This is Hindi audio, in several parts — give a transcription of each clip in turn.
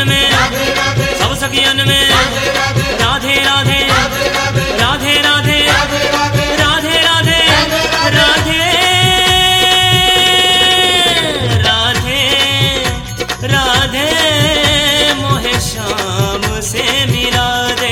सखियन में, सब सखियन में राधे राधे राधे राधे राधे राधे राधे राधे राधे मोहे श्याम से मिला दे।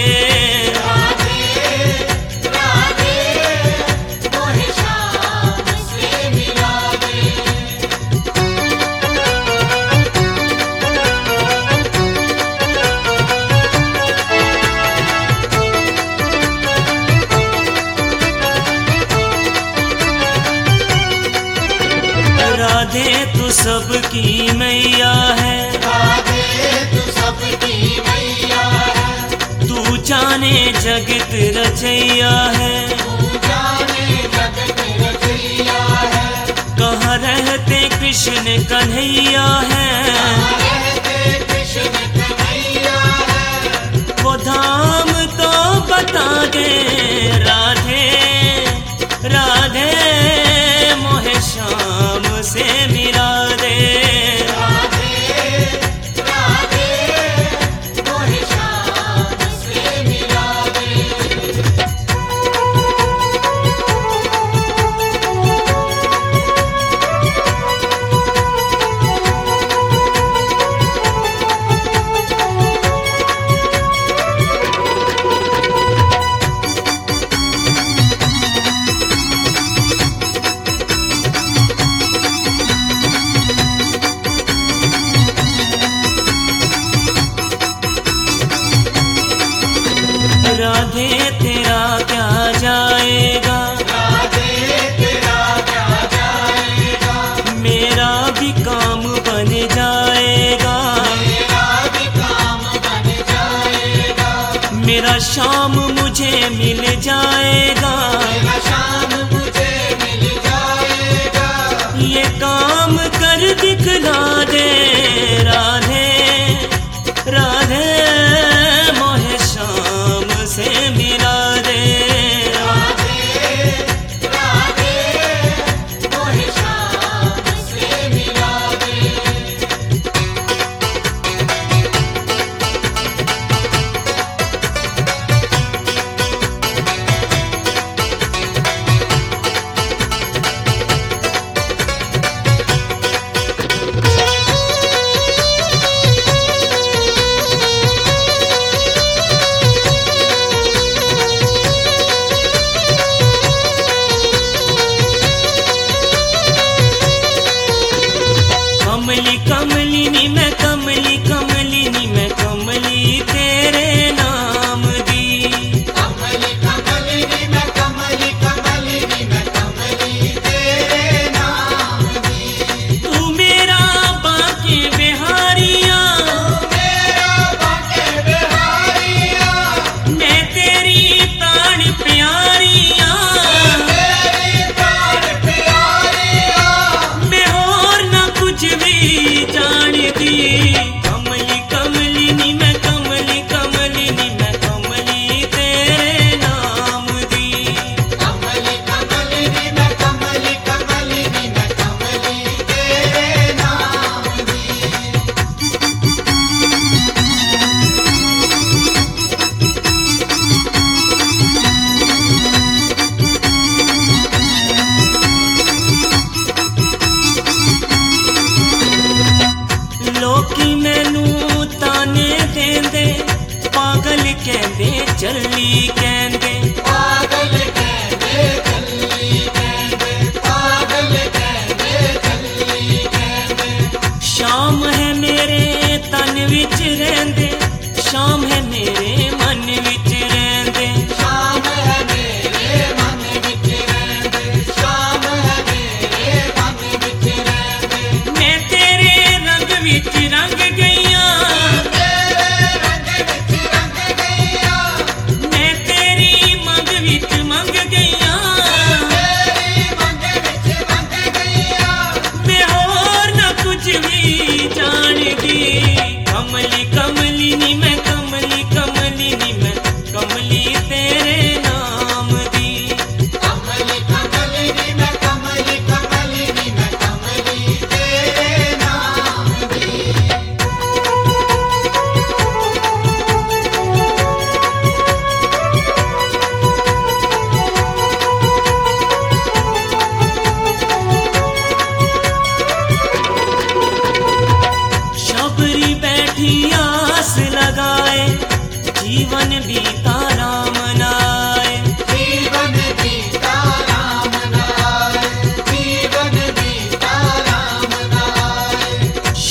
राधे तू सबकी मैया है, राधे तू सबकी मैया है, तू जाने जगत रचैया है, तू जाने जगत रचैया है, कहाँ रहते कृष्ण कन्हैया है, रहते कृष्ण कन्हैया है, वो धाम तो बता दे राधे राधे मोहे श्याम से मिला दे। राधे राधे मोहे श्याम से मिला दे। राधे तेरा क्या जाएगा, राधे तेरा क्या जाएगा, मेरा भी काम बन जाएगा, मेरा भी काम बन जाएगा, मेरा श्याम मुझे मिल जाएगा, मेरा शाम मुझे मिल जाएगा। ये काम कर दिखला दे राधे राधे मोहे श्याम से मिला दे। राधे राधे मोहे श्याम से मिला दे। कमली कमलिनी मैं कमली कमलिनी मैं कमली तेरे नाम दी, कमली कमलिनी मैं कमली कमलिनी मैं कमली तेरे नाम दी। तू मेरा बाके बिहारिया, मेरा बाके बिहारिया, मैं तेरी प्राण प्यारिया, तेरी प्राण प्यारिया, मैं और ना कुछ भी जानती। कमली कमलिनी मैं कमली कमलिनी मैं कमली तेरे नाम दी। कमली कमलिनी मैं कमली कमलिनी मैं कमली तेरे नाम दी। लोकी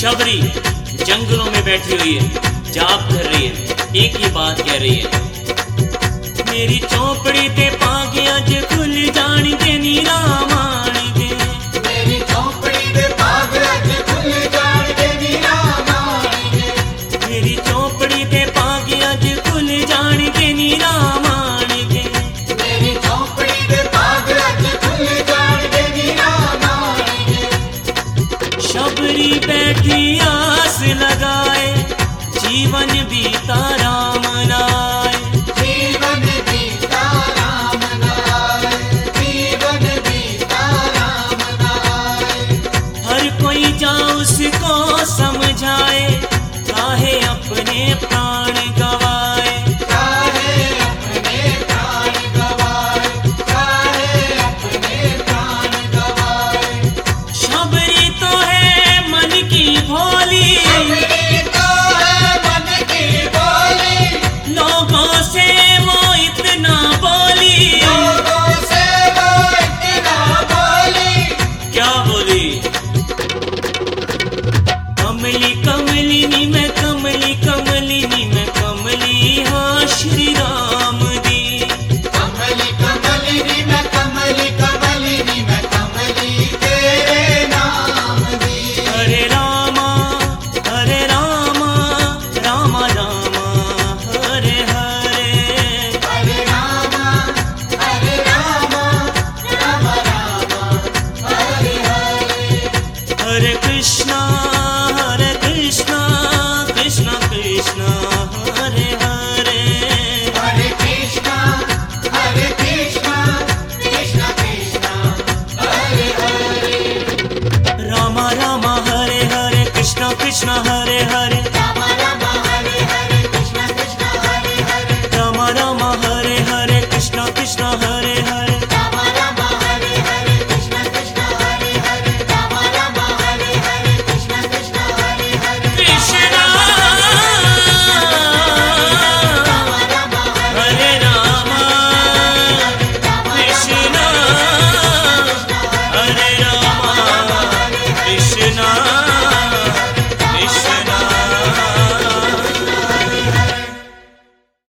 शबरी जंगलों में बैठी हुई है, जाप कर रही है, एक ही बात कह रही है, मेरी चौपड़ी ते पागे अज खुल जानी के नी रामानी के, मेरी चौपड़ी दे पाग अज खुल जान के नी रामानी के, मेरी चौपड़ी ते पागे अज खुल जानी के नी रामानी के। मेरी चौपड़ी दे पाग अज खुल जान के नी रामानी के। शबरी बैठी आस लगाए, जीवन बीता राम नाय, जीवन बीता राम नाय, जीवन बीता राम नाय। हर कोई जा उसको समझाए, काहे अपने प्राण गवाए, चाहे अपने प्राण गवाए, चाहे अपने प्राण गवाए। शबरी तो है मन की भोली, शबरी तो है मन की बोली, लोगों से वो इतना बोली, लोगों से वो इतना बोली। क्या बोली, कमली कमलिनी मैं कमली कमलिनी मैं कमली, हाँ श्री राम दी, कमली कमलिनी मैं कमली कमलिनी मैं कमली तेरे नाम दी। हरे रामा रामा रामा रामा, हरे हरे, हरे रामा रामा रामा हरे हरे। हरे कृष्णा कृष्णा कृष्णा हरे हरे, हरे कृष्णा कृष्णा कृष्णा हरे हरे। रामा रामा हरे हरे, कृष्णा कृष्णा हरे हरे,